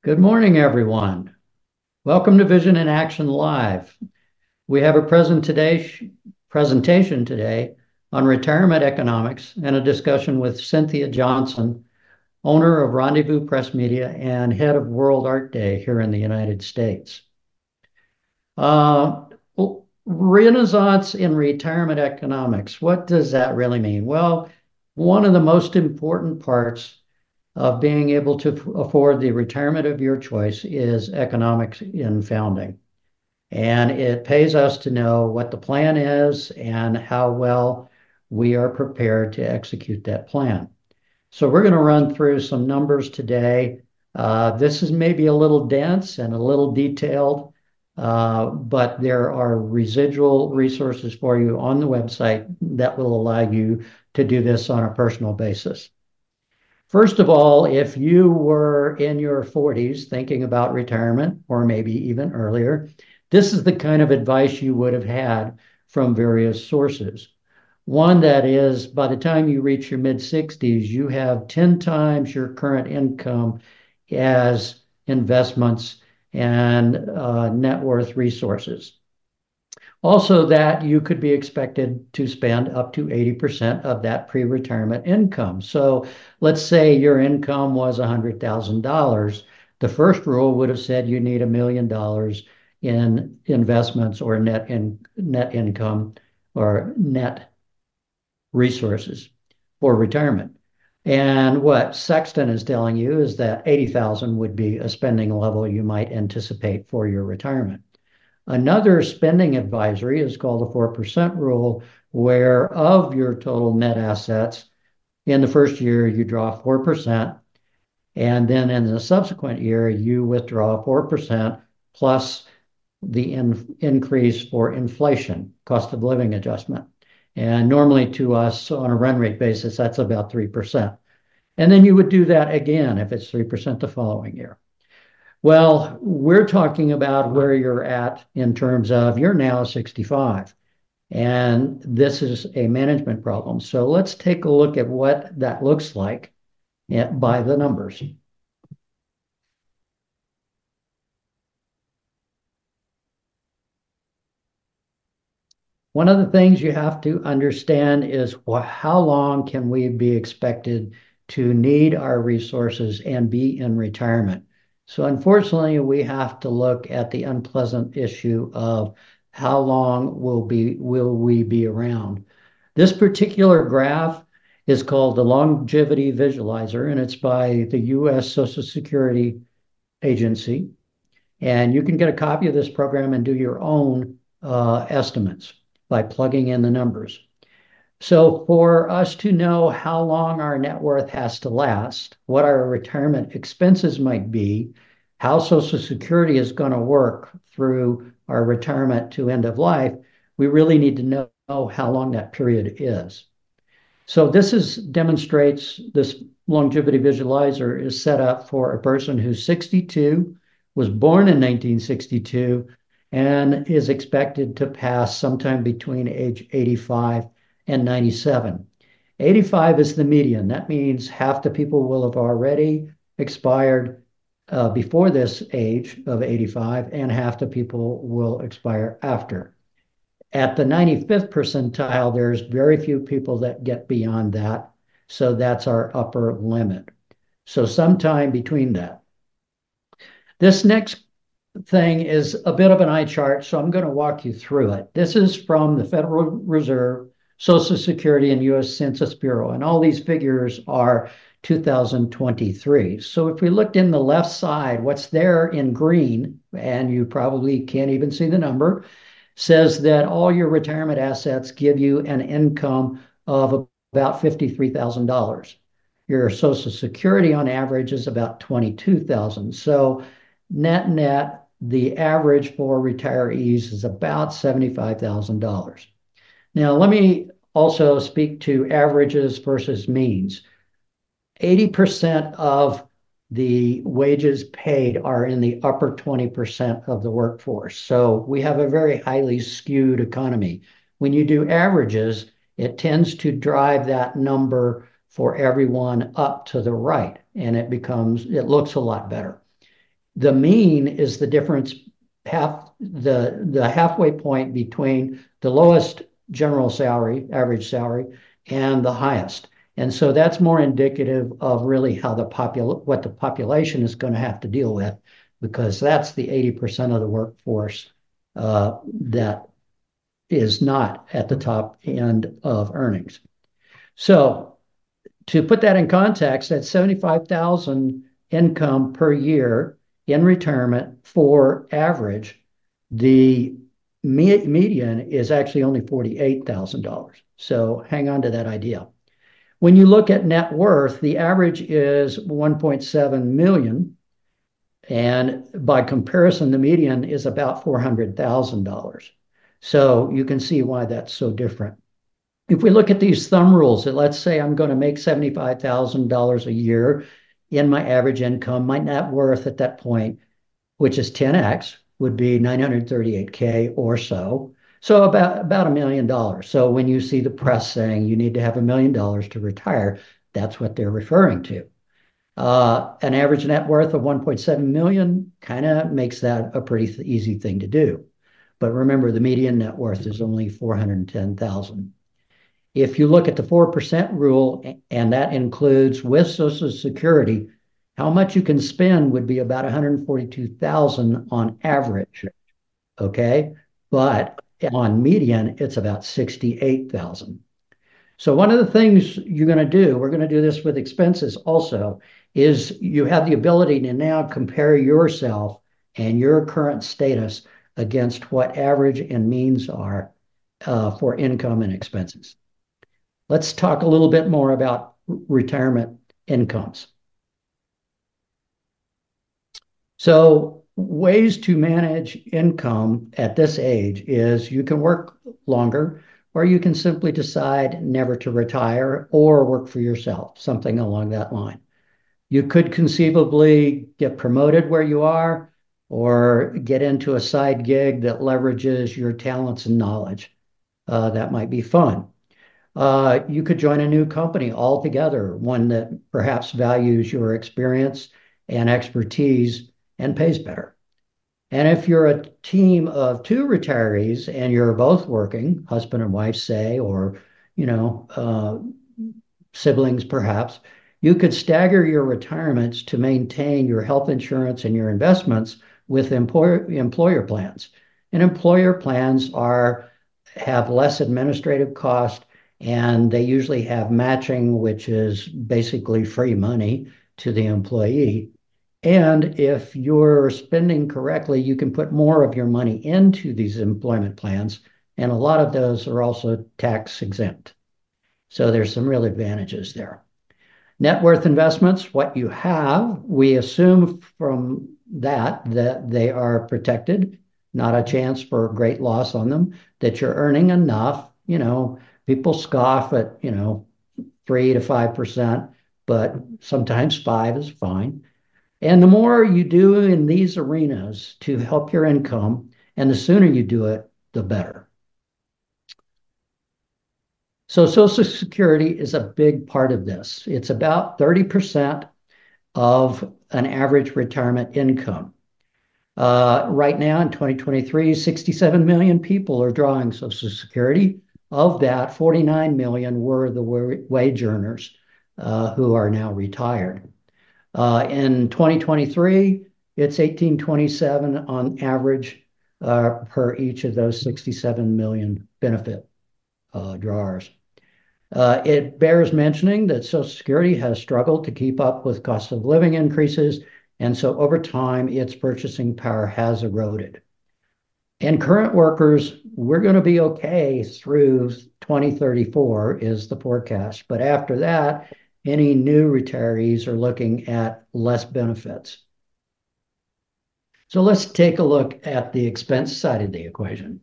Good morning, everyone. Welcome to Vision in Action Live. We have a presentation today on retirement economics and a discussion with Cynthia Johnson, owner of Rendezvous Press Media and head of World Art Day here in the United States. Uh, Renaissance in retirement economics. What does that really mean? Well, one of the most important parts of being able to afford the retirement of your choice is economics in founding. And it pays us to know what the plan is and how well we are prepared to execute that plan. So we're going to run through some numbers today. This is maybe a little dense and a little detailed, but there are residual resources for you on the website that will allow you to do this on a personal basis. First of all, if you were in your 40s thinking about retirement, or maybe even earlier, this is the kind of advice you would have had from various sources. One that is, by the time you reach your mid 60s, you have 10 times your current income as investments and net worth resources. Also, that you could be expected to spend up to 80% of that pre-retirement income. So let's say your income was $100,000. The first rule would have said you need $1 million in investments or net income or net resources for retirement. And what Sexton is telling you is that 80,000 would be a spending level you might anticipate for your retirement. Another spending advisory is called the 4% rule, where of your total net assets, in the first year, you draw 4%, and then in the subsequent year, you withdraw 4% plus the increase for inflation, cost of living adjustment. And normally to us on a run rate basis, that's about 3%. And then you would do that again if it's 3% the following year. Well, we're talking about where you're at in terms of you're now 65, and this is a management problem. So let's take a look at what that looks like by the numbers. One of the things you have to understand is how long can we be expected to need our resources and be in retirement? So unfortunately, we have to look at the unpleasant issue of how long will we be around. This particular graph is called the Longevity Visualizer, and it's by the U.S. Social Security Agency. And you can get a copy of this program and do your own estimates by plugging in the numbers. So for us to know how long our net worth has to last, what our retirement expenses might be, how Social Security is going to work through our retirement to end of life, we really need to know how long that period is. So demonstrates this longevity visualizer is set up for a person who's 62, was born in 1962, and is expected to pass sometime between age 85 and 97. 85 is the median. That means half the people will have already expired before this age of 85, and half the people will expire after. At the 95th percentile, there's very few people that get beyond that. So that's our upper limit. So sometime between that. This next thing is a bit of an eye chart, so I'm going to walk you through it. This is from the Federal Reserve, Social Security, and U.S. Census Bureau, and all these figures are 2023. So if we looked in the left side, what's there in green, and you probably can't even see the number, says that all your retirement assets give you an income of about $53,000. Your Social Security on average is about $22,000. So net, the average for retirees is about $75,000. Now, let me also speak to averages versus means. 80% of the wages paid are in the upper 20% of the workforce. So we have a very highly skewed economy. When you do averages, it tends to drive that number for everyone up to the right, and it looks a lot better. The mean is the difference, the halfway point between the lowest general salary, average salary, and the highest. And so that's more indicative of really how what the population is going to have to deal with, because that's the 80% of the workforce that is not at the top end of earnings. So to put that in context, that's 75,000 income per year in retirement for average. The median is actually only $48,000. So hang on to that idea. When you look at net worth, the average is 1.7 million. And by comparison, the median is about $400,000. So you can see why that's so different. If we look at these thumb rules, that let's say I'm going to make $75,000 a year in my average income, my net worth at that point, which is 10x, would be 938K or so. So about $1 million. So when you see the press saying you need to have $1 million to retire, that's what they're referring to. An average net worth of 1.7 million kind of makes that a pretty easy thing to do. But remember, the median net worth is only 410,000. If you look at the 4% rule, and that includes with Social Security, how much you can spend would be about 142,000 on average. Okay. But on median, it's about 68,000. So one of the things you're going to do, we're going to do this with expenses also, is you have the ability to now compare yourself and your current status against what average and means are for income and expenses. Let's talk a little bit more about retirement incomes. So ways to manage income at this age is you can work longer, or you can simply decide never to retire or work for yourself, something along that line. You could conceivably get promoted where you are or get into a side gig that leverages your talents and knowledge. That might be fun. You could join a new company altogether, one that perhaps values your experience and expertise and pays better. And if you're a team of two retirees and you're both working, husband and wife, say, or siblings perhaps, you could stagger your retirements to maintain your health insurance and your investments with employer plans. And employer plans have less administrative cost, and they usually have matching, which is basically free money to the employee. And if you're spending correctly, you can put more of your money into these employment plans, and a lot of those are also tax exempt. So there's some real advantages there. Net worth investments, what you have, we assume from that they are protected, not a chance for great loss on them, that you're earning enough. People scoff at, 3 to 5%, but sometimes 5 is fine. And the more you do in these arenas to help your income, and the sooner you do it, the better. So Social Security is a big part of this. It's about 30% of an average retirement income. Right now in 2023, 67 million people are drawing Social Security. Of that, 49 million were the wage earners who are now retired. In 2023, it's 1827 on average per each of those 67 million benefit drawers. It bears mentioning that Social Security has struggled to keep up with cost of living increases, and so over time, its purchasing power has eroded. And current workers, we're going to be okay through 2034 is the forecast. But after that, any new retirees are looking at less benefits. So let's take a look at the expense side of the equation.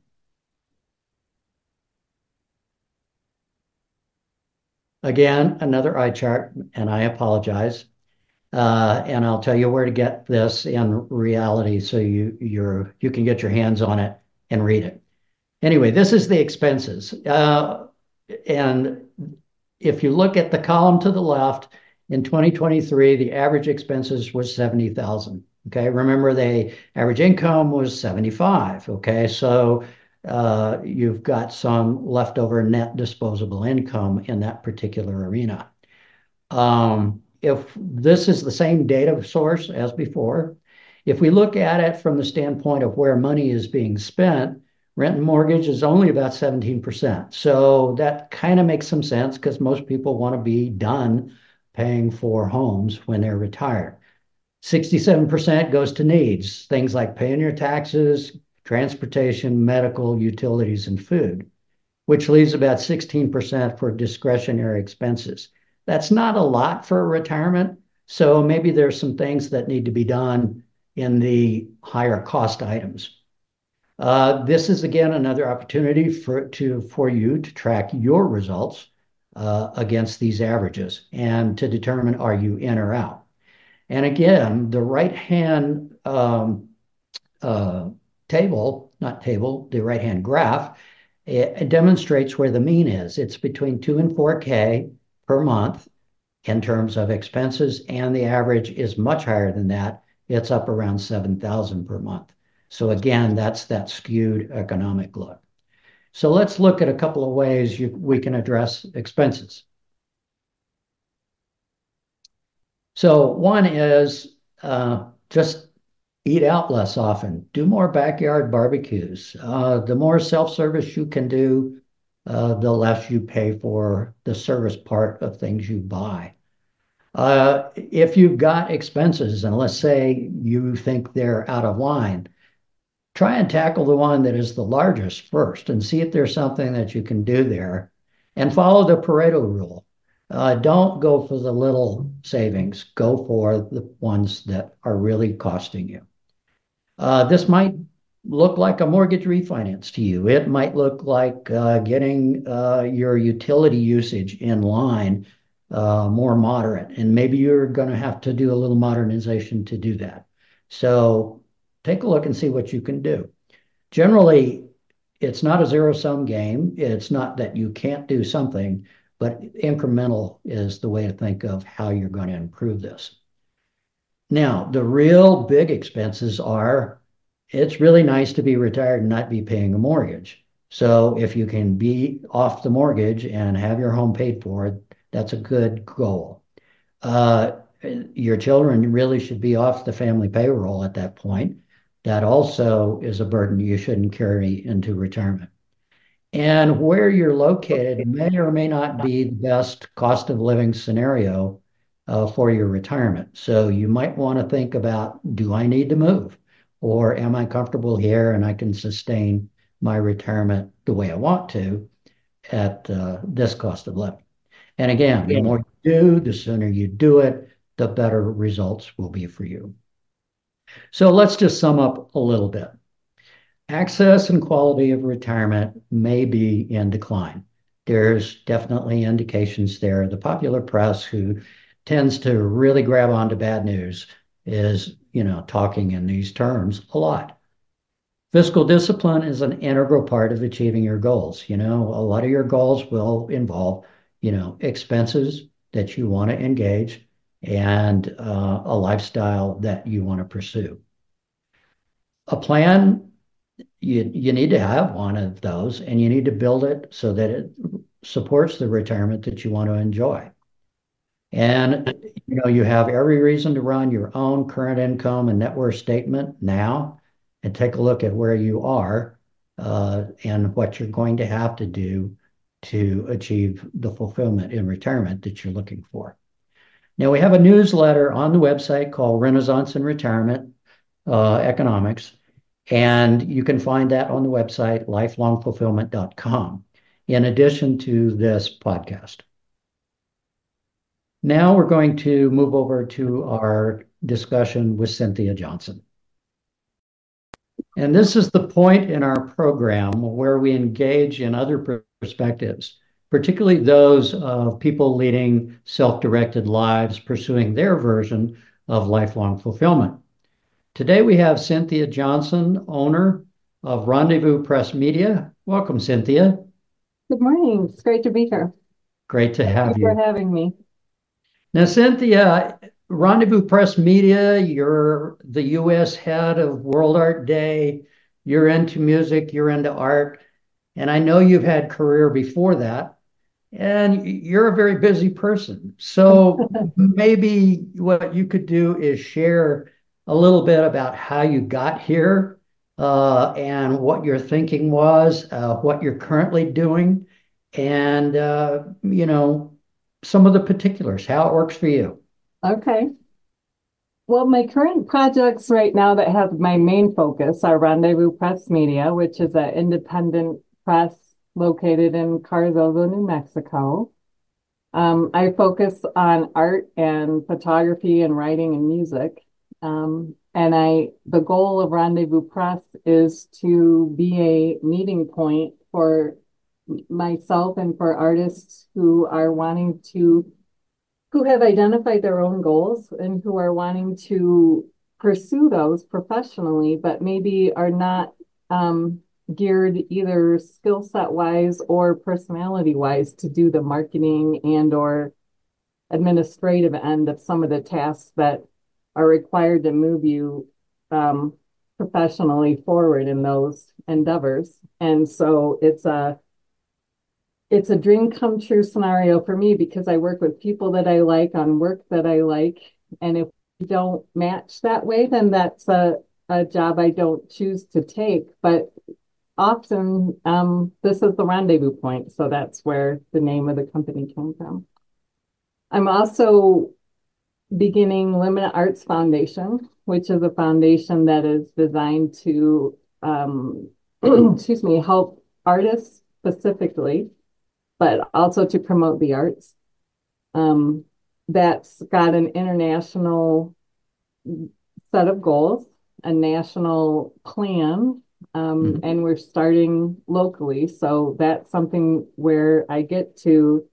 Again, another eye chart, and I apologize. And I'll tell you where to get this in reality so you can get your hands on it and read it. Anyway, this is the expenses. And if you look at the column to the left, in 2023, the average expenses was 70,000. Okay, remember the average income was 75. Okay, so you've got some leftover net disposable income in that particular arena. If this is the same data source as before, if we look at it from the standpoint of where money is being spent, rent and mortgage is only about 17%. So that kind of makes some sense because most people want to be done paying for homes when they're retired. 67% goes to needs, things like paying your taxes, transportation, medical, utilities, and food, which leaves about 16% for discretionary expenses. That's not a lot for retirement. So maybe there's some things that need to be done in the higher cost items. This is again another opportunity for you to track your results against these averages and to determine are you in or out. And again, the right hand uh, table, not table, the right hand graph, it demonstrates where the mean is. It's between 2 and 4K per month in terms of expenses, and the average is much higher than that. It's up around 7,000 per month. So again, that's that skewed economic look. So let's look at a couple of ways we can address expenses. So one is just eat out less often, do more backyard barbecues. The more self-service you can do, the less you pay for the service part of things you buy. If you've got expenses, and let's say you think they're out of line, try and tackle the one that is the largest first and see if there's something that you can do there and follow the Pareto rule. Don't go for the little savings, go for the ones that are really costing you. This might look like a mortgage refinance to you. It might look like getting your utility usage in line, more moderate, and maybe you're going to have to do a little modernization to do that. So take a look and see what you can do. Generally, it's not a zero-sum game. It's not that you can't do something, but incremental is the way to think of how you're going to improve this. Now, the real big expenses are it's really nice to be retired and not be paying a mortgage. So if you can be off the mortgage and have your home paid for, that's a good goal. Uh, your children really should be off the family payroll at that point. That also is a burden you shouldn't carry into retirement. And where you're located may or may not be the best cost of living scenario for your retirement. So you might want to think about, do I need to move? Or am I comfortable here and I can sustain my retirement the way I want to at this cost of living? And again, the more you do, the sooner you do it, the better results will be for you. So let's just sum up a little bit. Access and quality of retirement may be in decline. There's definitely indications there. The popular press, who tends to really grab onto bad news, is, talking in these terms a lot. Fiscal discipline is an integral part of achieving your goals. A lot of your goals will involve, expenses that you want to engage and a lifestyle that you want to pursue. A plan, you need to have one of those, and you need to build it so that it supports the retirement that you want to enjoy. And you have every reason to run your own current income and net worth statement now and take a look at where you are and what you're going to have to do to achieve the fulfillment in retirement that you're looking for. Now, we have a newsletter on the website called Renaissance in Retirement Economics, and you can find that on the website lifelongfulfillment.com, in addition to this podcast. Now we're going to move over to our discussion with Cynthia Johnson. And this is the point in our program where we engage in other perspectives, particularly those of people leading self-directed lives, pursuing their version of lifelong fulfillment. Today we have Cynthia Johnson, owner of Rendezvous Press Media. Welcome, Cynthia. Good morning. It's great to be here. Great to have Thank you for having me. Now, Cynthia, Rendezvous Press Media, you're the US head of World Art Day. You're into music, you're into art. And I know you've had career before that, and you're a very busy person. So maybe what you could do is share a little bit about how you got here, and what your thinking was, what you're currently doing, and some of the particulars, how it works for you. Okay. Well, my current projects right now that have my main focus are Rendezvous Press Media, which is an independent press located in Carrizozo, New Mexico. I focus on art and photography and writing and music. The goal of Rendezvous Press is to be a meeting point for myself and for artists who have identified their own goals and who are wanting to pursue those professionally, but maybe are not geared either skill set wise or personality wise to do the marketing and or administrative end of some of the tasks that are required to move you um, professionally forward in those endeavors. And so it's a dream come true scenario for me because I work with people that I like on work that I like. And if we don't match that way, then that's a job I don't choose to take. But often this is the rendezvous point. So that's where the name of the company came from. I'm also beginning Limited Arts Foundation, which is a foundation that is designed to, excuse me, help artists specifically but also to promote the arts. Um, that's got an international set of goals, a national plan, Mhm. and we're starting locally. So that's something where I get to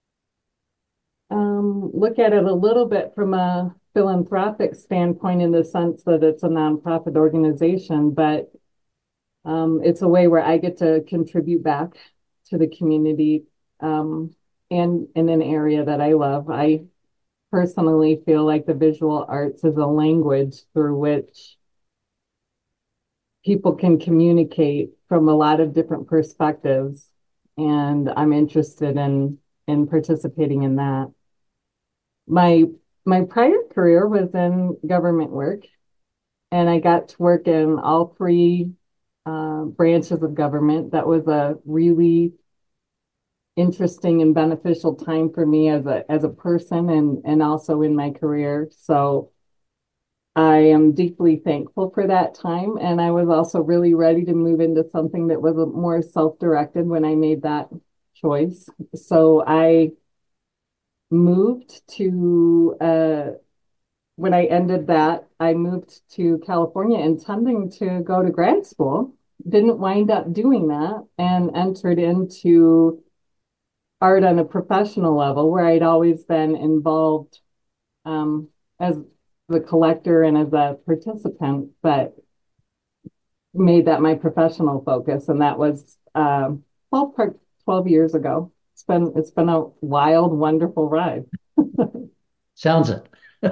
look at it a little bit from a philanthropic standpoint in the sense that it's a nonprofit organization, but it's a way where I get to contribute back to the community and in an area that I love. I personally feel like the visual arts is a language through which people can communicate from a lot of different perspectives, and I'm interested in participating in that. My my prior career was in government work, and I got to work in all three branches of government. That was a really interesting and beneficial time for me as a person and also in my career. So I am deeply thankful for that time. And I was also really ready to move into something that was more self-directed when I made that choice. So I moved to when I ended that, I moved to California intending to go to grad school. Didn't wind up doing that and entered into art on a professional level where I'd always been involved as the collector and as a participant, but made that my professional focus. And that was 12 years ago. It's been a wild, wonderful ride. Sounds it.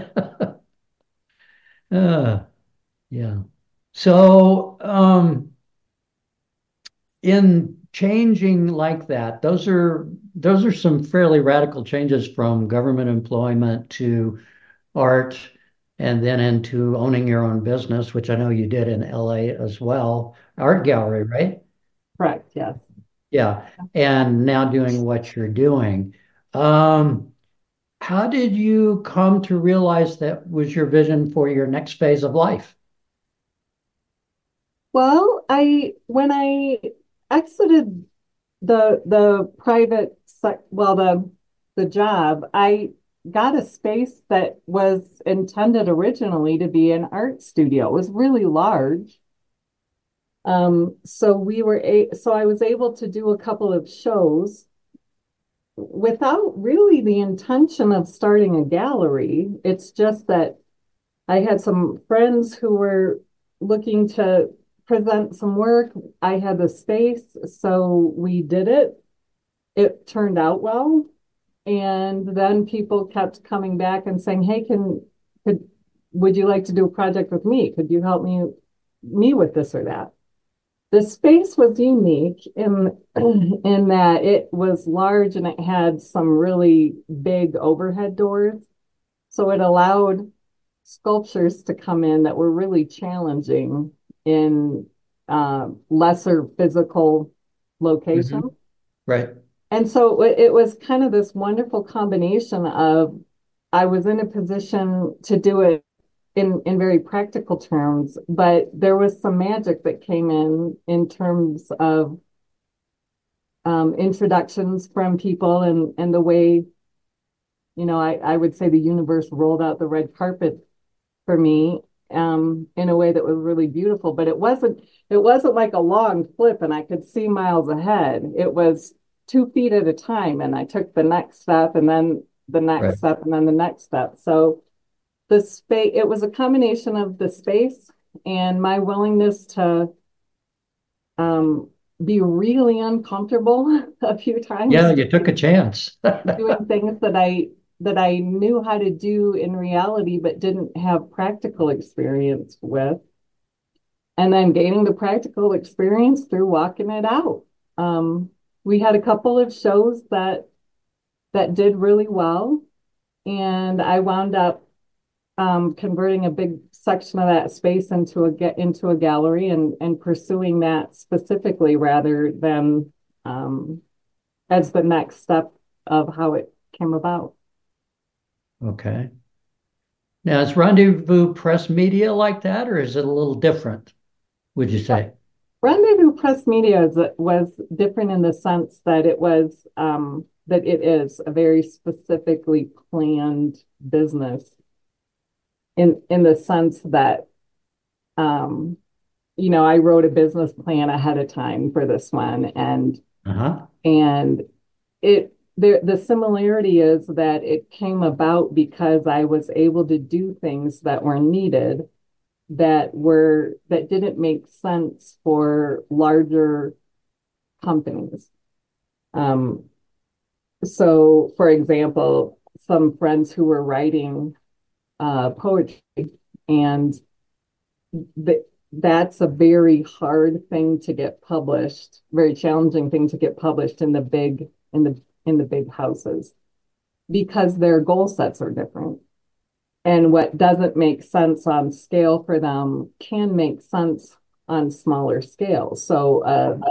Uh, yeah. So, in changing like that, those are some fairly radical changes from government employment to art and then into owning your own business, which I know you did in LA as well. Art gallery, right? Correct. Yes. Yeah. And now doing what you're doing. Um, how did you come to realize that was your vision for your next phase of life? Well, when I exited the private well the job, I got a space that was intended originally to be an art studio. It was really large. So I was able to do a couple of shows without really the intention of starting a gallery. It's just that I had some friends who were looking to present some work. I had the space, so we did it. It turned out well. And then people kept coming back and saying, "Hey, could would you like to do a project with me? Could you help me with this or that? The space was unique in that it was large and it had some really big overhead doors. So it allowed sculptures to come in that were really challenging in lesser physical Hmm. locations. Right. And so it was kind of this wonderful combination of I was in a position to do it in very practical terms, but there was some magic that came in terms of introductions from people and the way, I would say the universe rolled out the red carpet for me in a way that was really beautiful. But it wasn't like a long flip and I could see miles ahead. It was 2 feet at a time, and I took the next step, and then the next Right. step, and then the next step. So the space, it was a combination of the space and my willingness to um, be really uncomfortable a few Yeah, times you took a chance. doing things that I knew how to do in reality but didn't have practical experience with, and then gaining the practical experience through walking it out. Um, we had a couple of shows that did really well, and I wound up converting a big section of that space into a gallery and pursuing that specifically rather than as the next step of how it came about. Okay. Now, is Rendezvous Press Media like that, or is it a little different, would you say? Rendezvous Press Media was different in the sense that it is a very specifically planned business in the sense that um, I wrote a business plan ahead of time for this one, Uh-huh. and the similarity is that it came about because I was able to do things that were needed that didn't make sense for larger companies. Um, so, for example, some friends who were writing poetry, and that's a very hard thing to get published, very challenging thing to get published in the big houses because their goal sets are different. And what doesn't make sense on scale for them can make sense on smaller scales. So,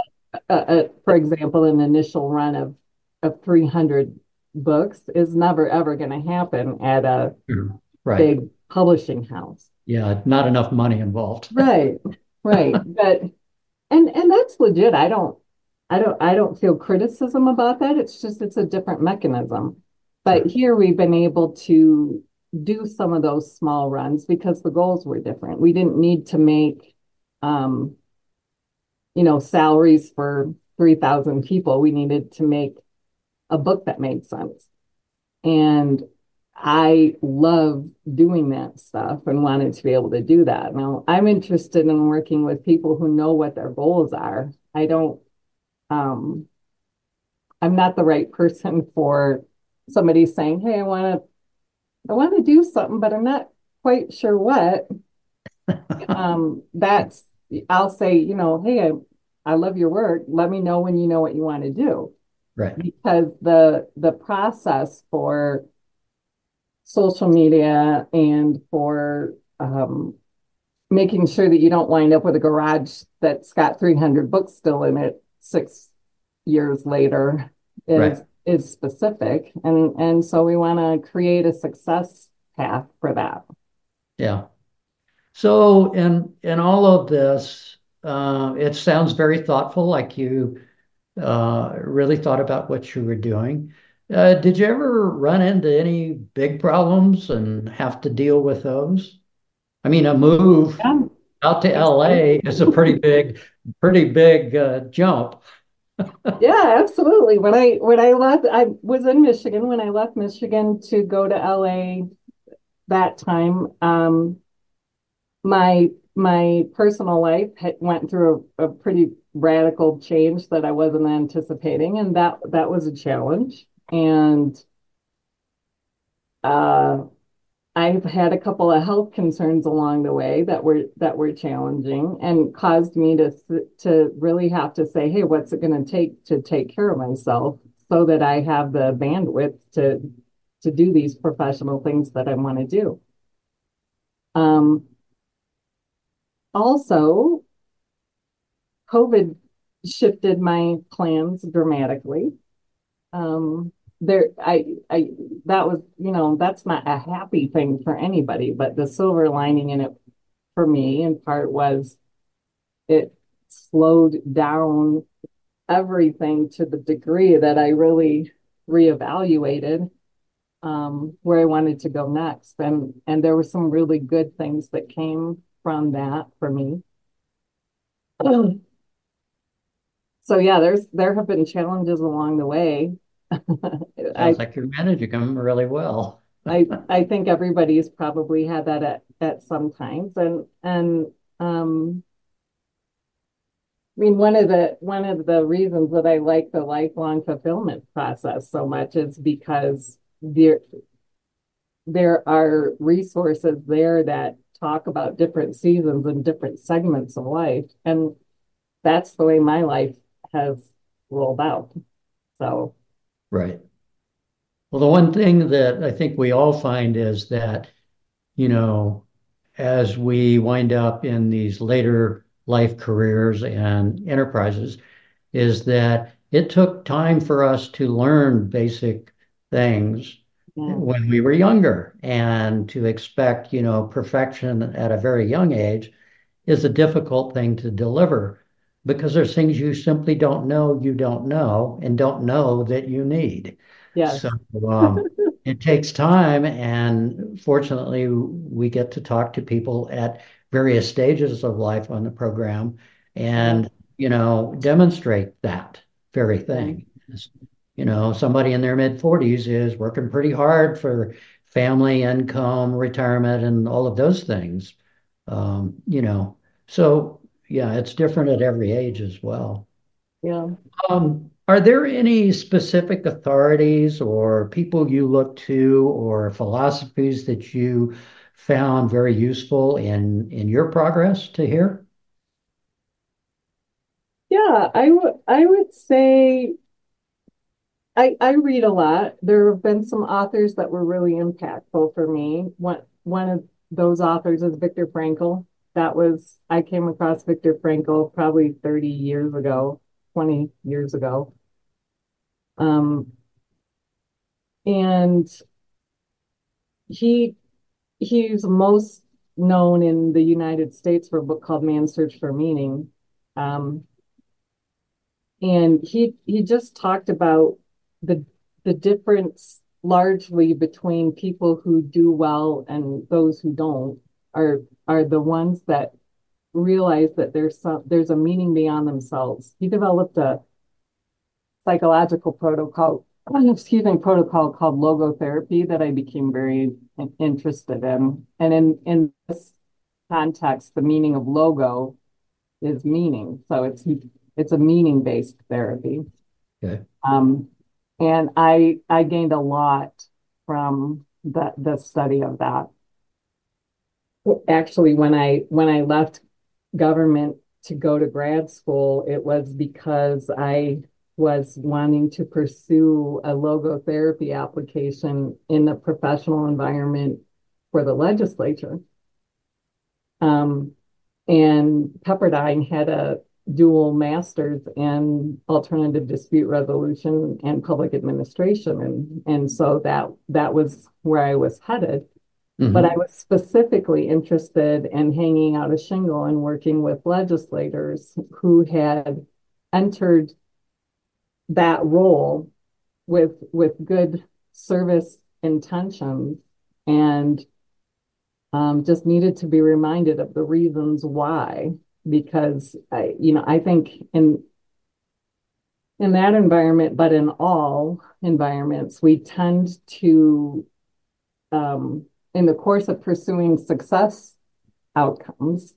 for example, an initial run of 300 books is never ever going to happen at a Sure. Right. big publishing house. Yeah, not enough money involved. Right, right. But and that's legit. I don't feel criticism about that. It's just it's a different mechanism. But Sure. here we've been able to do some of those small runs because the goals were different. We didn't need to make um, salaries for 3,000 people. We needed to make a book that made sense. And I love doing that stuff and wanted to be able to do that. Now, I'm interested in working with people who know what their goals are. Um, I'm not the right person for somebody saying, "Hey, I want to do something, but I'm not quite sure what." That's I'll say, "Hey, I love your work. Let me know when you know what you want to do." Right. Because the process for social media and for making sure that you don't wind up with a garage that's got 300 books still in it 6 years later is Right. is specific, and so we want to create a success path for that. Yeah. So in all of this, it sounds very thoughtful, like you really thought about what you were doing. Did you ever run into any big problems and have to deal with those? I mean, a move Yeah, out to LA absolutely. is a pretty big jump. Yeah, absolutely. When I left, I was in Michigan. When I left Michigan to go to LA that time, my personal life went through a pretty radical change that I wasn't anticipating, and that was a challenge. And uh, I've had a couple of health concerns along the way that were challenging and caused me to really have to say, hey, what's it going to take care of myself so that I have the bandwidth to do these professional things that I want to do. Um, Also, COVID shifted my plans dramatically. Um, I that was, that's not a happy thing for anybody, but the silver lining in it for me in part was it slowed down everything to the degree that I really reevaluated where I wanted to go next. And there were some really good things that came from that for me. So yeah, there have been challenges along the way. I Sounds like you're managing them really well. I think everybody's probably had that at some times. And I mean one of the reasons that I like the lifelong fulfillment process so much is because there are resources there that talk about different seasons and different segments of life. And that's the way my life has rolled out. So Right. Well, the one thing that I think we all find is that, you know, as we wind up in these later life careers and enterprises, is that it took time for us to learn basic things yeah, when we were younger, and to expect, perfection at a very young age is a difficult thing to deliver because there's things you don't know, and don't know that you need. yes, So it takes time, and fortunately, we get to talk to people at various stages of life on the program yeah, and, demonstrate that very yeah, thing. Somebody in their mid 40s is working pretty hard for family, income, retirement, and all of those things. Um, you know, so yeah, it's different at every age as well. yeah. Are there any specific authorities or people you look to or philosophies that you found very useful in your progress to hear? Yeah, I would say I read a lot. There have been some authors that were really impactful for me. One of those authors is Viktor Frankl. I came across Viktor Frankl probably 30 years ago, 20 years ago. Um, and he he's most known in the United States for a book called Man's Search for Meaning. Um, and he just talked about the the difference largely between people who do well and those who don't are the ones that realize that there's a meaning beyond themselves. He developed a psychological protocol, protocol called logotherapy that I became very interested in. And in this context, the meaning of logo is meaning. So it's a meaning based therapy. Okay. Um, and I gained a lot from the study of that. Actually, when I left government to go to grad school, it was because I was wanting to pursue a logotherapy application in the professional environment for the legislature. Um, and Pepperdine had a dual master's in alternative dispute resolution and public administration, and so that was where I was headed. But I Hmm. was specifically interested in hanging out a shingle and working with legislators who had entered that role with good service intentions and just needed to be reminded of the reasons why. Because I think in that environment, but in all environments, we tend to, in the course of pursuing success outcomes,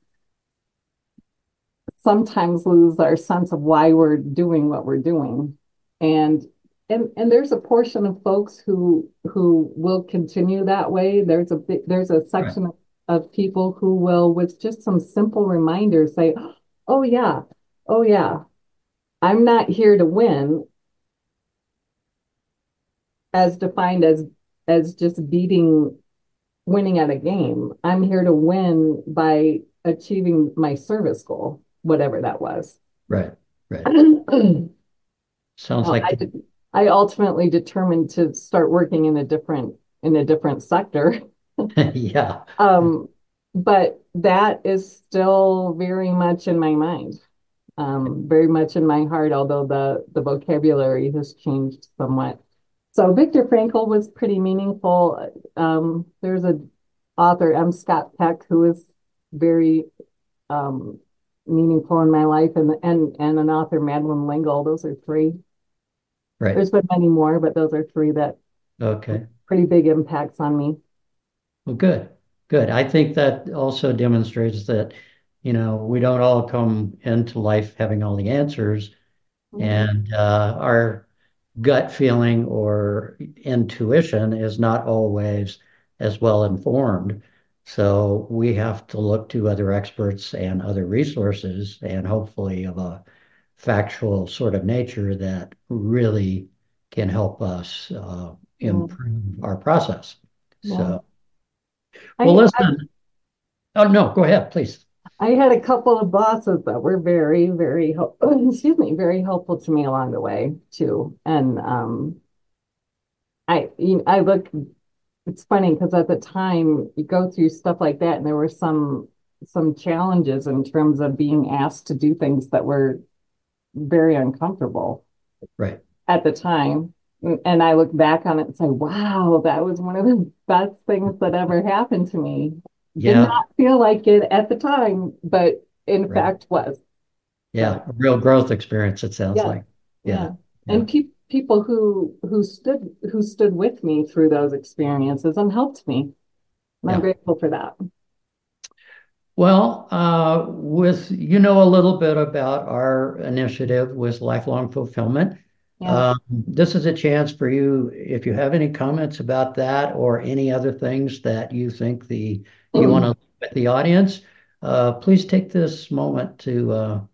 sometimes lose our sense of why we're doing what we're doing. And and there's a portion of folks who will continue that way. There's a Right. section of people who will, with just some simple reminders, say, "Oh yeah, oh yeah, I'm not here to win as defined as just winning at a game. I'm here to win by achieving my service goal, whatever that was." Right. Right. Well, Sounds like I ultimately determined to start working in a different sector. yeah. Um, but that is still very much in my mind, very much in my heart, although the vocabulary has changed somewhat. So Viktor Frankl was pretty meaningful. There's a author, M. Scott Peck, who is very um, meaningful in my life, and an author, Madeline L'Engle. Those are three. Right. There's been many more, but those are three that Okay. pretty big impacts on me. Well, good. Good. I think that also demonstrates that, we don't all come into life having all the answers, Mhm. and our gut feeling or intuition is not always as well informed. So we have to look to other experts and other resources, and hopefully of a factual sort of nature that really can help us Yeah, improve our process. yeah. So, well, I listen. Oh, no, go ahead, please. I had a couple of bosses that were very, very excuse me, very helpful to me along the way too. And I look. It's funny because at the time you go through stuff like that, and there were some challenges in terms of being asked to do things that were very uncomfortable Right. at the time. And I look back on it and say, wow, that was one of the best things that ever happened to me. Did Yeah. not feel like it at the time, but in Right. fact was. Yeah. So A real growth experience, it sounds yeah, like. Yeah. yeah. Yeah. And people who stood with me through those experiences and helped me. And I'm Yeah. grateful for that. Well, with a little bit about our initiative with lifelong fulfillment. Yeah. This is a chance for you, if you have any comments about that or any other things that you think you want to with the audience, please take this moment to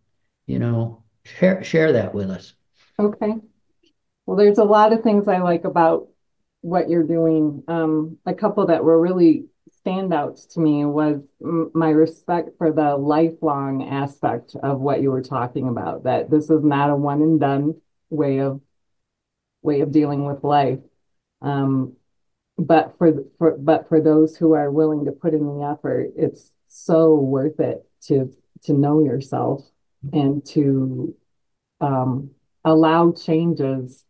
share that with us. Okay. Well, there's a lot of things I like about what you're doing. A couple that were really standouts to me was my respect for the lifelong aspect of what you were talking about, that this is not a one and done way of dealing with life. Um, but for those who are willing to put in the effort, it's so worth it to know yourself and to um, allow changes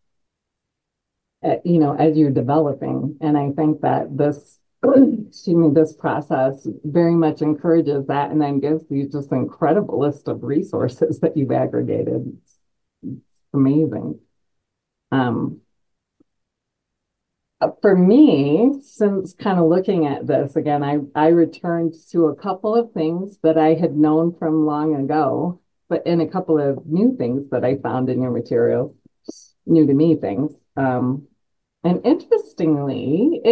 as you're developing. And I think that this, excuse me, this process very much encourages that and then gives you just an incredible list of resources that you've aggregated. It's amazing. Um, for me, since kind of looking at this again, I returned to a couple of things that I had known from long ago, but in a couple of new things that I found in your material, new to me things. And interestingly,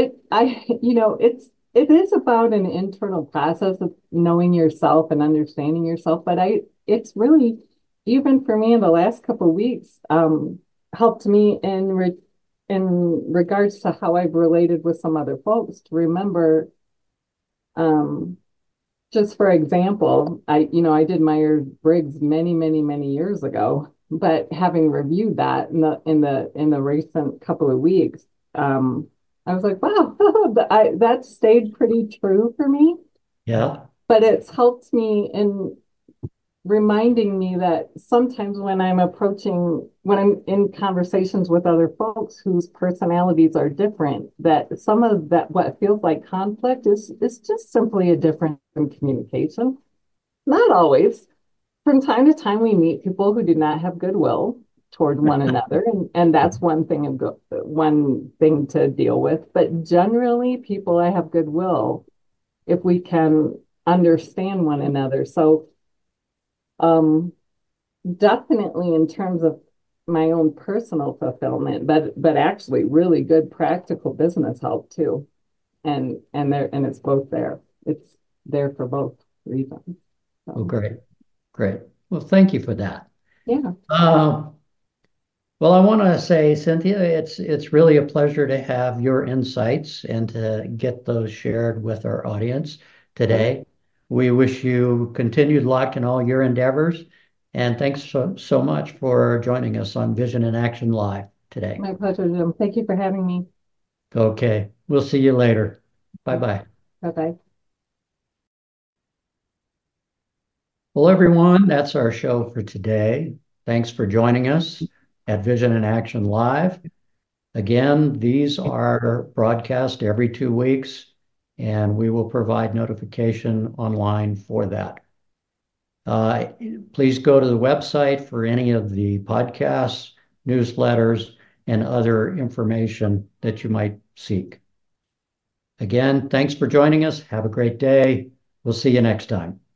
it is about an internal process of knowing yourself and understanding yourself. But it's really, even for me in the last couple of weeks, helped me in regards to how I've related with some other folks to remember, um, just for example, I did Myers-Briggs many, many, many years ago, but having reviewed that in the recent couple of weeks, I was like, wow, that stayed pretty true for me. Yeah. But it's helped me in reminding me that sometimes when I'm in conversations with other folks whose personalities are different, that some of that what feels like conflict is just simply a difference in communication. Not always. From time to time, we meet people who do not have goodwill toward one another, and that's one thing to deal with. But generally, people I have goodwill if we can understand one another. So, um, definitely in terms of my own personal fulfillment, but actually really good practical business help too. And it's both there. It's there for both reasons. Well, So great, great. Well, thank you for that. yeah. Uh, well, I want to say, Cynthia, it's really a pleasure to have your insights and to get those shared with our audience today. We wish you continued luck in all your endeavors, and thanks so much for joining us on Vision in Action Live today. My pleasure, Jim. Thank you for having me. Okay, we'll see you later. Bye-bye. Bye bye. Well, everyone, that's our show for today. Thanks for joining us at Vision in Action Live. Again, these are broadcast every 2 weeks, and we will provide notification online for that. Uh, Please go to the website for any of the podcasts, newsletters, and other information that you might seek. Again, thanks for joining us. Have a great day. We'll see you next time.